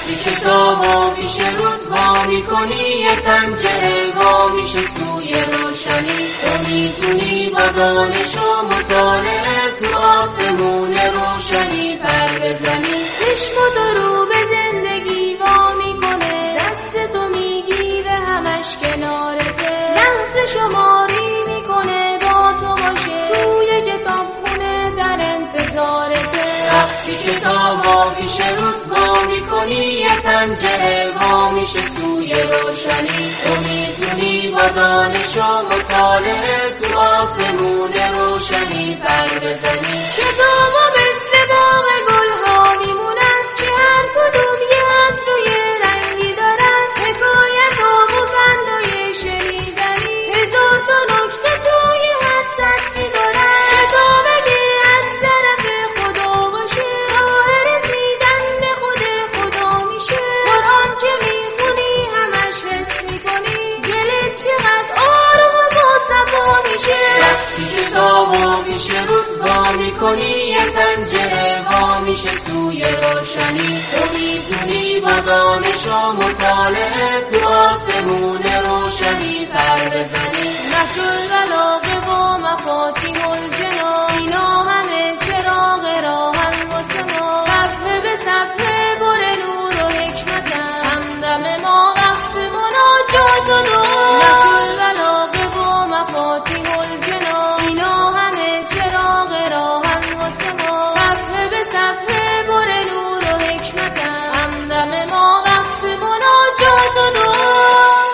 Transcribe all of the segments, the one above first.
رفتی کتابا پیش روز وا میکنی، یه پنجره وا میشه سوی روشنی. تو میتونی با دانش و مطالعه تو آسمون روشنی پر بزنی. چشماتو رو به زندگی وا میکنه، دست تو میگیره همش کنارته، لحظه شماری میکنه با تو باشه، توی کتاب خونه در انتظارته. وقتی کتابا پیش روز وا میکنی، یه پنجره وا میشه سوی روشنی. تو میتونی با دانش و مطالعه تو آسمون روشنی پر بزنی. کتابا مثل باغ گلها میمونن که هر کدوم یه عطر و یه رنگی دارن، حکایت و فندای شنیدنی، هزار تا نکته توی هر سطری دارن. کتاب اگه از طرف خدا باشه، راه رسیدن به خود خدا میشه. قرآن که میخونی همش حس میکنی، دلت چقدر آروم و با صفا میشه. وقتی کتابا پیش روز وا میکنی، یه پنجره وا میشه سوی روشنی. تو میتونی با دانش و مطالعه تو آسمون روشنی پر بزنی. نشر البلاغه و مفاتیح الجنان، اینا همه چراغ راهن واسه ما، صفحه به صفحه پر نور و حکمتن، همدم ما وقت مناجات و دعا. نشر البلاغه و مفاتیح الجنان، اینا همه چراغ راهن واسه ما، صفحه به صفحه پر نور و حکمتن، همدم ما وقت مناجات و دعا.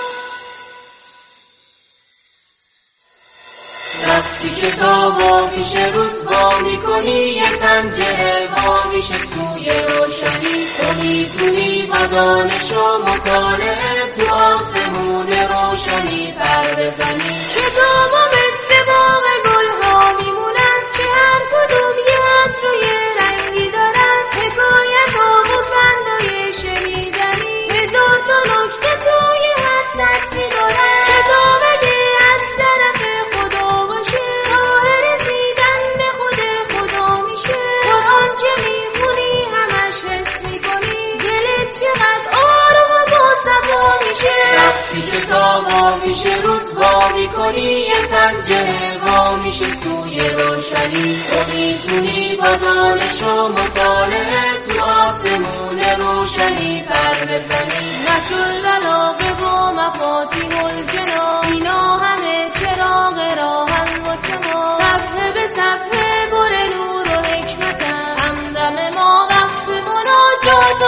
وقتی کتابا پیش روز وا میکنی، یه پنجره وا میشه سوی روشنی. تو میتونی با دانش و مطالعه تو آسمون روشنی پر بزنی. کتابا مثل باغ گلها میمونن که هر کدوم یه عطر و یه رنگی دارن، حکایت و فندای شنیدنی، هزار تا نکته توی هر سطری دارن. کتاب اگه از طرف خدا باشه، راه رسیدن به خود خدا میشه. قرآن که میخونی همش حس میکنی، دلت چقدر آروم و با صفا میشه. وقتی کتابا پیش روز وا میکنی، یه پنجره وا میشه سوی روشنی. تو میتونی با دانش و مطالعه تو آسمون روشنی پر بزنی. نشر البلاغه و مفاتیح الجنان، اینا همه چراغ راهن واسه ما، صفحه به صفحه پر نور و حکمتن، همدم ما وقت مناجات